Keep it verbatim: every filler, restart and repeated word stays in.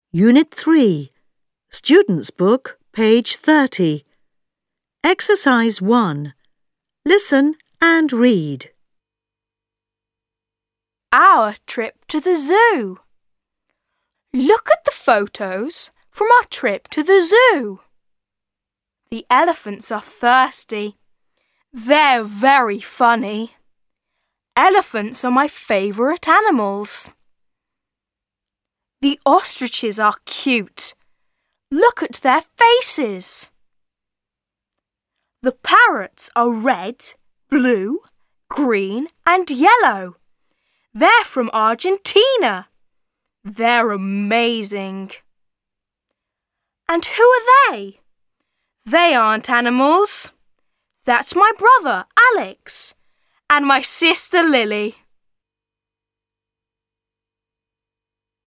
Unit three, Student's Book, page thirty. Exercise one. Listen and read. Our trip to the zoo. Look at the photos from our trip to the zoo. The elephants are thirsty. They're very funny. Elephants are my favourite animals. The ostriches are cute. Look at their faces. The parrots are red, blue, green and yellow. They're from Argentina. They're amazing. And who are they? They aren't animals. That's my brother, Alex, and my sister, Lily.